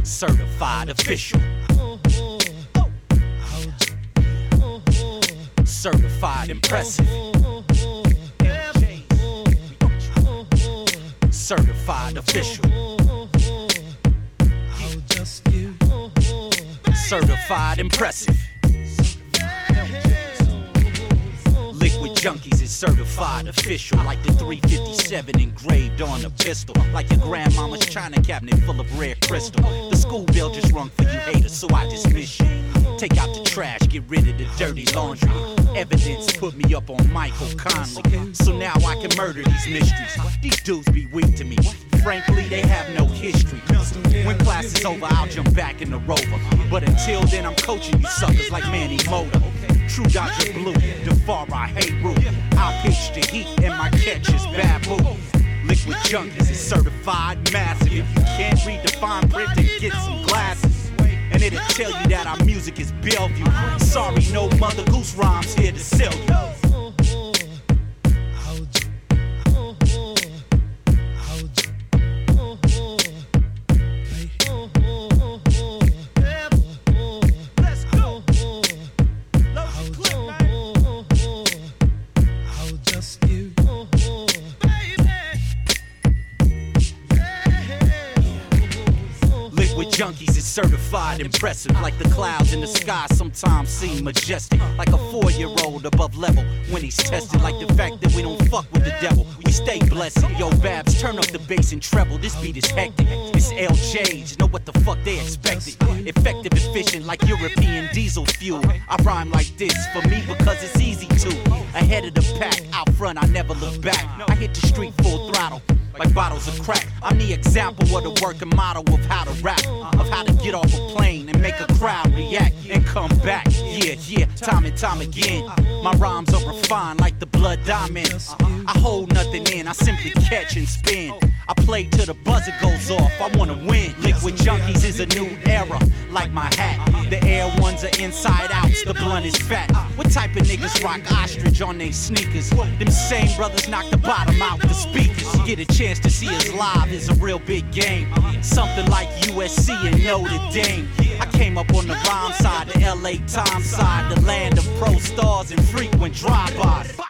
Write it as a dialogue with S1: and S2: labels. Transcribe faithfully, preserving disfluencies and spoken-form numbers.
S1: Certified official. Certified impressive. Certified official. Certified impressive. Liquid Junkies is certified official. Like the three fifty-seven engraved on a pistol. Like your grandmama's china cabinet full of rare crystal. The school bell just rung for you haters, so I dismiss you. Take out the trash, get rid of the dirty laundry. Evidence put me up on Michael Conley, so now I can murder these mysteries. These dudes be weak to me. Frankly, they have no history. When class is over, I'll jump back in the Rover. But until then, I'm coaching you suckers like Manny Motor. True Dodger Blue, DeFar, I hate Root. I'll pitch the heat and my catch is Babu. Liquid Junkies is certified massive. If you can't read the fine print, then get some glasses. And it'll tell you that our music is Bellevue. Sorry, no Mother Goose rhymes here to sell you. Junkies is certified impressive. Like the clouds in the sky sometimes seem majestic. Like a four-year-old above level when he's tested. Like the fact that we don't fuck with the devil, we stay blessed. Yo, Babs, turn up the bass and treble. This beat is hectic. It's L J's, know what the fuck they expected. Effective, efficient, like European diesel fuel. I rhyme like this for me because it's easy to. Ahead of the pack, out front, I never look back. I hit the street full throttle, like bottles of crack. I'm the example of the working model of how to rap, of how to get off a plane and make a crowd react and come back. Yeah, yeah, time and time again. My rhymes are refined like the blood diamonds. I hold nothing in, I simply catch and spin. I play till the buzzer goes off, I wanna win. Liquid Junkies is a new era, like my hat. The air ones are inside outs, the blunt is fat. What type of niggas rock ostrich on they sneakers? Them same brothers knock the bottom out the speakers. Get a chance to see us live is a real big game. Something like U S C and Notre Dame. I came up on the rhyme side, the L A Times side, the land of pro stars and frequent drive-bys.